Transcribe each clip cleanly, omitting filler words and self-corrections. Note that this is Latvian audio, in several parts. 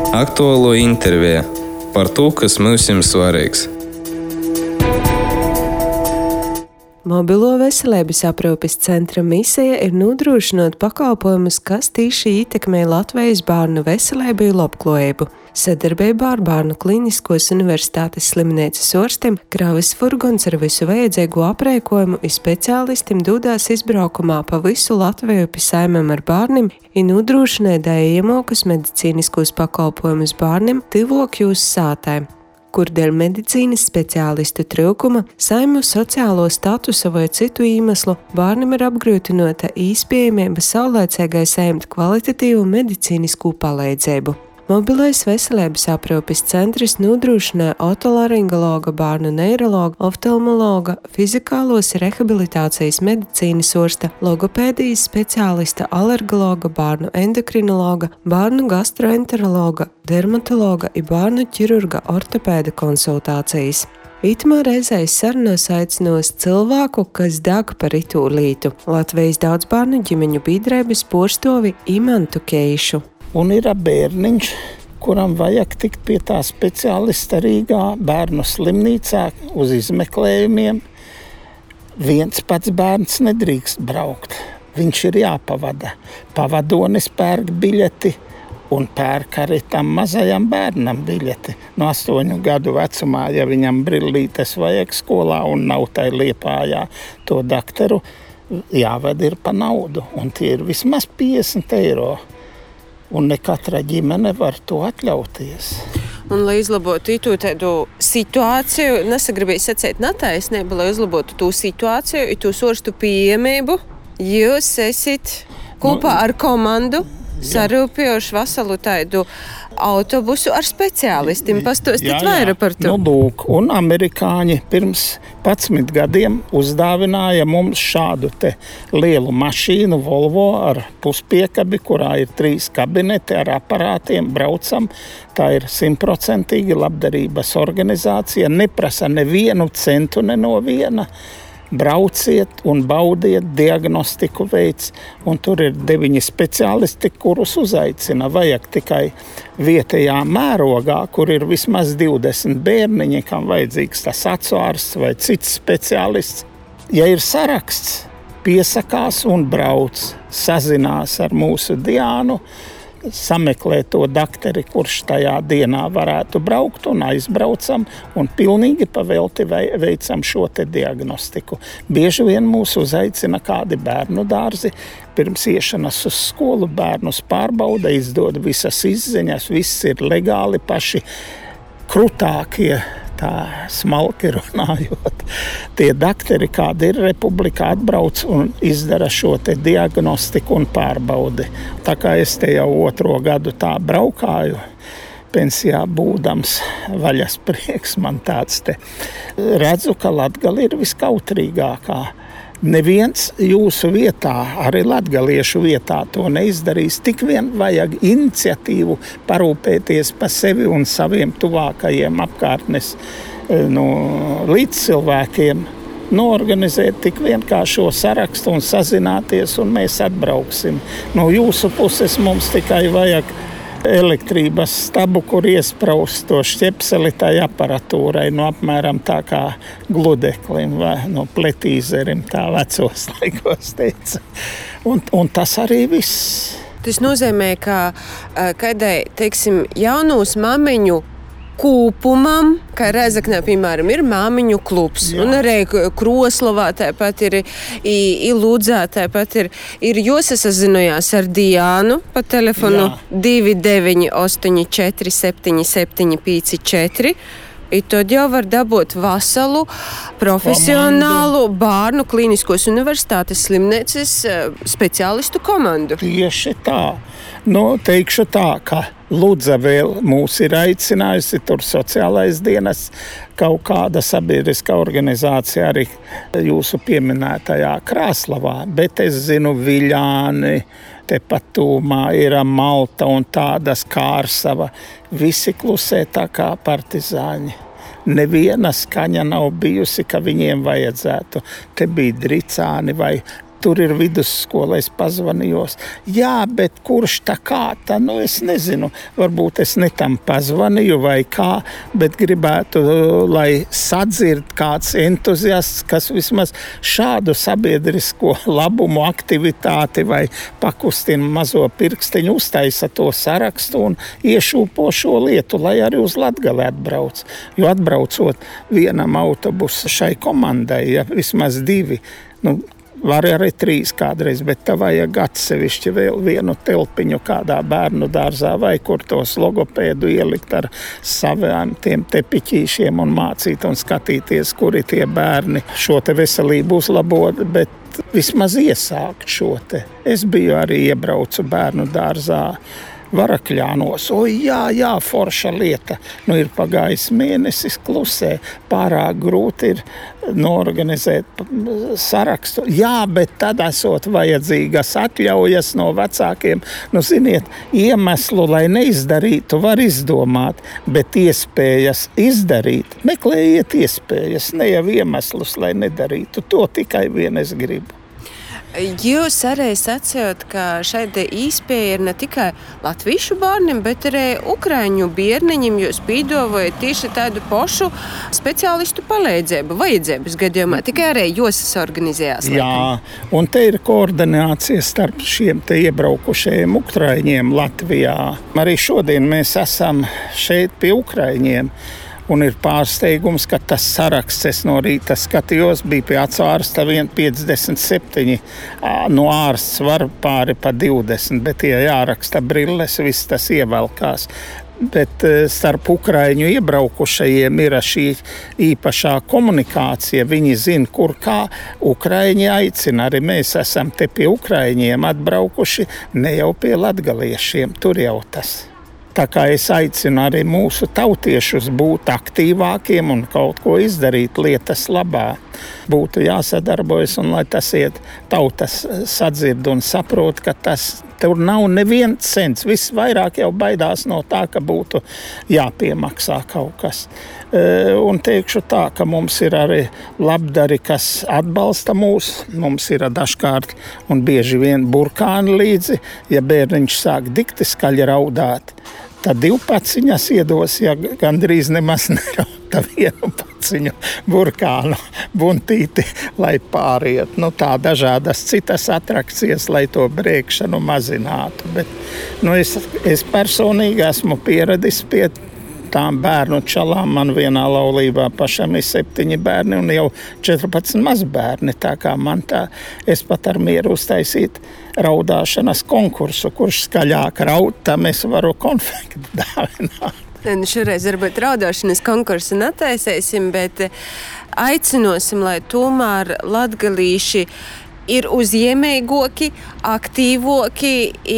Aktuālo interviju par to, kas mums ir svarīgs. Mobilo veselības aprūpes centra misija ir nodrošināt pakalpojumus, kas tieši ietekmē Latvijas bērnu veselību un labklājību. Sadarbībā ar Bērnu Kliniskos universitātes slimnīcas ārstim kravas furgons ar visu vajadzīgo aprēkojumu un speciālistiem dodās izbraukumā pa visu Latviju pie saimēm ar bērniem un nodrošināja dējamākus medicīniskos pakalpojumus bērniem tuvāk jūsu sātēm, kur dēļ medicīnas speciālistu trūkuma, saimju sociālo statusa vai citu iemeslu bērnam ir apgrūtinota iespējamība saulēcīgai saņemt kvalitatīvu medicīnisku palīdzību. Mobilais veselības aprūpes centrs nodrošināja otolaringologa, bērnu neirologa, oftalmologa, fizikālos rehabilitācijas medicīnas ārsta, logopēdijas speciālista, alergologa, bērnu endokrinologa, bērnu gastroenterologa, dermatologa un bērnu ķirurga ortopēda konsultācijas. Itamā reizē sarunās aicinos cilvēku, kas deg par itū lītu – Latvijas daudzbērnu ģimeņu biedrības porstovi Imantu Keišu. Un ir bērniņš, kuram vajag tikt pie tā speciālista Rīgā bērnu slimnīcā uz izmeklējumiem. Viens pats bērns nedrīkst braukt. Viņš ir jāpavada. Pavadonis pērk biļeti un pērk arī tam mazajam bērnam biļeti. No 8 gadu vecumā, ja viņam brillītes vajag skolā un nav tai Liepājā to dakteru, jāved ir pa naudu. Un tie ir vismaz 50 eiro. Un ne katra ģimene var to atļauties. Un, lai izlabotu tādu situāciju, nesagribēju sacīt netaisnību, lai uzlabotu to situāciju, to ārstu pieejamību, jūs esat kopā ar komandu sarūpējuši veselu tādu autobusu ar speciālistiem. Pastāstīt vairāk par to. Lūk, un amerikāņi pirms 11 gadiem uzdāvināja mums šādu te lielu mašīnu Volvo ar puspiekabi, kurā ir 3 kabineti ar aparātiem, braucam. Tā ir 100% labdarības organizācija, neprasa nevienu centu ne no viena. Brauciet un baudiet, diagnostiku veids, un tur ir 9 speciālisti, kurus uzaicina. Vajag tikai vietējā mērogā, kur ir vismaz 20 bērniņi, kam vajadzīgs tas acu ārsts vai cits speciālists. Ja ir saraksts, piesakās un brauc, sazinās ar mūsu Diānu, sameklē to dakteri, kurš tajā dienā varētu braukt, un aizbraucam un pilnīgi pavelti veicam šo te diagnostiku. Bieži vien mūs uzaicina kādi bērnu dārzi, pirms iešanas uz skolu bērnus pārbauda, izdod visas izziņas, viss ir legāli, paši krutākie, tā smalki runājot. Tie dakteri, kādi ir republikā, atbrauc un izdara šo te diagnostiku un pārbaudi. Tā kā es te jau 2. gadu tā braukāju, pensijā būdams, vaļas prieks man tāds te. Redzu, ka Latgale ir viskautrīgākā. Neviens jūsu vietā, arī latgaliešu vietā to neizdarīs. Tik vien vajag iniciatīvu parūpēties par sevi un saviem tuvākajiem apkārtnes līdzcilvēkiem. Norganizēt tik vien kā šo sarakstu un sazināties, un mēs atbrauksim. No jūsu puses mums tikai vajag elektrības stabu, kur iespraust to šķepseli tai aparatūrai, apmēram tā kā gludeklim vai pletīzerim, tā vecos laikos teica. Un tas arī viss. Tas nozīmē, ka kādai, teiksim, jaunūs mamiņu kūpumam, kā Rēzaknē, piemēram, ir māmiņu klubs. Jā. Un arī Kroslavā tāpat ir, Ludzā tāpat ir jāsazinājās ar Diānu pa telefonu 2984 7754. I tad jau var dabūt veselu profesionālu Bērnu Kliniskos universitātes slimnīcas speciālistu komandu. Tieši tā. Teikšu tā, ka Ludza vēl mūs ir aicinājusi, tur sociālais dienas, kaut kāda sabiedriska organizācija arī jūsu pieminētajā Krāslavā, bet es zinu Viļāni, tepat tūmā ir Malta un tādas Kārsava, visi klusē tā kā partizāņi. Neviena skaņa nav bijusi, ka viņiem vajadzētu. Te bija Dricāni vai tur ir vidusskola, es pazvanījos. Jā, bet kurš tā kā tā, es nezinu, varbūt es ne tam pazvanīju vai kā, bet gribētu, lai sadzird kāds entuziasts, kas vismaz šādu sabiedrisko labumu aktivitāti vai pakustina mazo pirkstiņu, uztaisa to sarakstu un iešūpo šo lietu, lai arī uz Latgali atbrauc. Jo atbraucot vienam autobusu šai komandai, ja vismaz 2, var arī 3 kādreiz, bet tā vajag atsevišķi vēl vienu telpiņu kādā bērnu dārzā vai kur tos logopēdu ielikt ar saviem tiem tepiķīšiem un mācīt un skatīties, kuri tie bērni šo te veselību uzlabot, bet vismaz iesākt šo te. Es biju arī iebraucu bērnu dārzā Varakļānos. Jā, forša lieta. Ir pagājis mēnesis klusē. Pārāk grūti ir norganizēt sarakstu. Jā, bet tad esot vajadzīgas atļaujas no vecākiem. Ziniet, iemeslu, lai neizdarītu, var izdomāt, bet iespējas izdarīt, meklējiet iespējas, ne jau iemeslus, lai nedarītu. To tikai vien es gribu. Jūs arī sacījāt, ka šeit īspēja ir ne tikai latviešu bērniem, bet arī ukraiņu bērniņiem. Jūs piedāvājat tieši tādu pašu speciālistu palīdzību vajadzības gadījumā, tikai arī jūs organizējāt. Jā, un te ir koordinācija starp šiem te iebraukušajiem ukraiņiem Latvijā. Arī šodien mēs esam šeit pie ukraiņiem. Un ir pārsteigums, ka tas saraksts, es no rīta skatījos, bija pie atsvārsta 1,57. No ārsts var pāri pa 20, bet ja jāraksta brilles, viss tas ievelkās. Bet starp ukraiņu iebraukušajiem ir šī īpašā komunikācija. Viņi zina, kur kā ukraiņi aicina. Arī mēs esam te pie ukraiņiem atbraukuši, ne jau pie latgaliešiem. Tur jau tas. Tā kā es aicinu arī mūsu tautiešus būt aktīvākiem un kaut ko izdarīt lietas labā. Būtu jāsadarbojas un lai tas iet tautas sadzird un saprot, ka tur nav neviens cents. Viss vairāk jau baidās no tā, ka būtu jāpiemaksā kaut kas. Un teikšu tā, ka mums ir arī labdari, kas atbalsta mūs. Mums ir dažkārt un bieži vien burkāni līdzi. Ja bērniņš sāk dikti skaļi raudāt, tad 2 paciņas iedos, ja gandrīz nemaz nerauta 1 paciņu burkānu buntīti, lai pāriet. Tā dažādas citas atrakcijas, lai to brēkšanu mazinātu. Bet es personīgi esmu pieradis pie tām bērnu čalām. Man vienā laulībā pašam ir 7 bērni un jau 14 mazbērni. Tā kā man es pat ar mieru uztaisīt raudāšanas konkursu, kurš skaļāk raud, tam es varu konfekti dāvināt. Šoreiz varbūt raudāšanas konkursu netaisēsim, bet aicinosim, lai tomēr latgalīši ir uzņēmējoki, aktīvoki,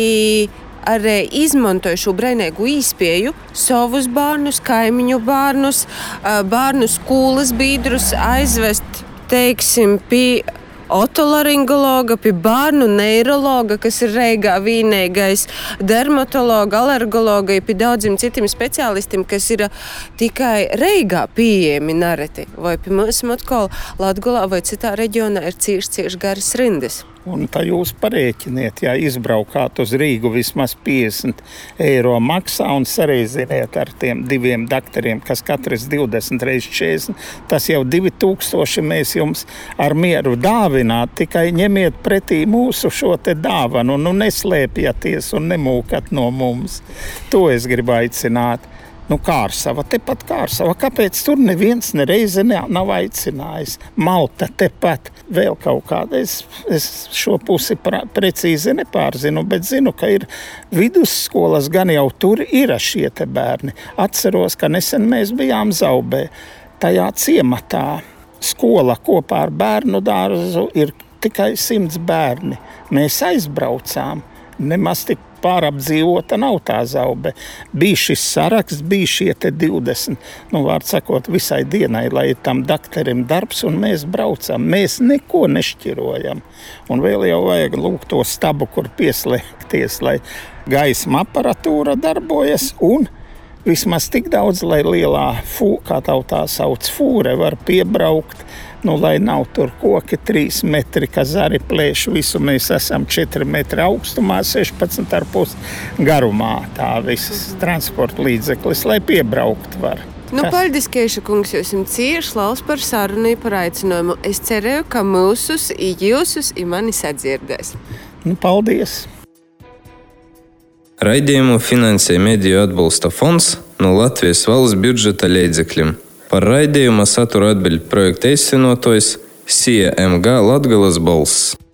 arī izmantoju šo brīvīgu iespēju savus bērnus, kaimiņu bērnus, bērnu skolas biedrus aizvest, teiksim, pie otolaringologa, pie bērnu neirologa, kas ir Reigā vienīgais, dermatologa, alergologa, pie daudziem citiem speciālistiem, kas ir tikai Reigā pieejami nereti. Vai pie mums atkal Latgolā vai citā reģionā ir cieši garas rindas. Un tā jūs parēķiniet, ja izbraukāt uz Rīgu vismaz 50 eiro maksā un sareiziniet ar tiem 2 daktariem, kas katrs 20 reiz 40, tas jau 2000 mēs jums ar mieru dāvināt, tikai ņemiet pretī mūsu šo te dāvanu, neslēpjaties un nemūkat no mums. To es gribu aicināt. Kārsava, tepat Kārsava. Kāpēc tur neviens nereizi nav aicinājis? Malta tepat, vēl kaut kāda. Es šo pusi precīzi nepārzinu, bet zinu, ka ir vidusskolas, gan jau tur ir šie te bērni. Atceros, ka nesen mēs bijām Zaubē. Tajā ciematā skola kopā ar bērnu dārzu ir tikai 100 bērni. Mēs aizbraucām, nemaz tik pārapdzīvota nav tā Zaube. Bija šis saraksts, bija šie te 20, vārds sakot, visai dienai, lai ir tam dakterim darbs, un mēs braucam. Mēs neko nešķirojam. Un vēl jau vajag lūgt to stabu, kur pieslēgties, lai gaisma aparatūra darbojas, un Vismaz tik daudz, lai lielā, kā tautā sauc, fūre var piebraukt, lai nav tur koki 3 metri, ka zari plēš visu. Mēs esam 4 metri augstumā, 16,5 garumā tā visas transporta līdzeklis, lai piebraukt var. Paldies, Keiša kungs, jums cieši laus par sarunu, par aicinājumu. Es cerēju, ka mūsus, jūsus mani sadzirdēs. Paldies! Raidījumu finansē Mediju atbalsta fonds no Latvijas valsts budžeta līdzekļiem. Par raidījuma saturu atbild projekta īstenotājs CMG Latgales balss.